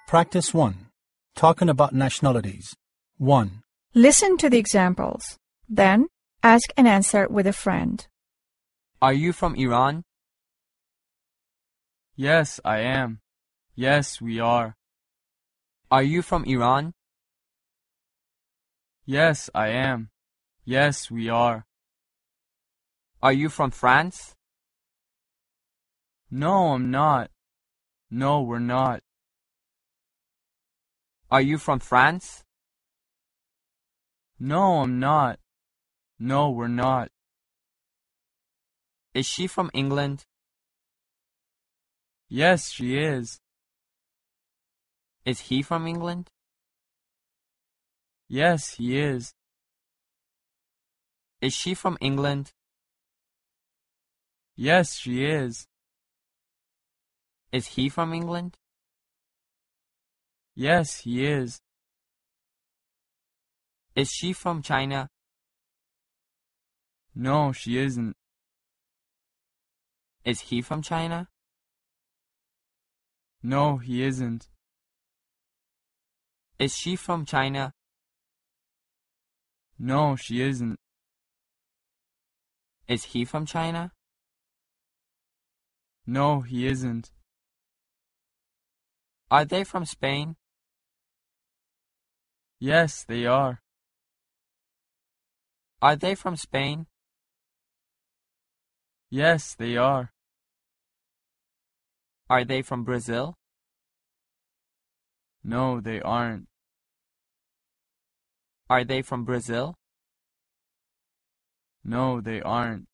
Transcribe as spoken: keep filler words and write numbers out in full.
Practice one. Talking about nationalities. one. Listen to the examples. Then, ask and answer with a friend. Are you from Iran? Yes, I am. Yes, we are. Are you from Iran? Yes, I am. Yes, we are. Are you from France? No, I'm not. No, we're not. Are you from France? No, I'm not. No, we're not. Is she from England? Yes, she is. Is he from England? Yes, he is. Is she from England? Yes, she is. Is he from England? Yes, he is. Is she from China? No, she isn't. Is he from China? No, he isn't. Is she from China? No, she isn't. Is he from China? No, he isn't. Are they from Spain? Yes, they are. Are they from Spain? Yes, they are. Are they from Brazil? No, they aren't. Are they from Brazil? No, they aren't.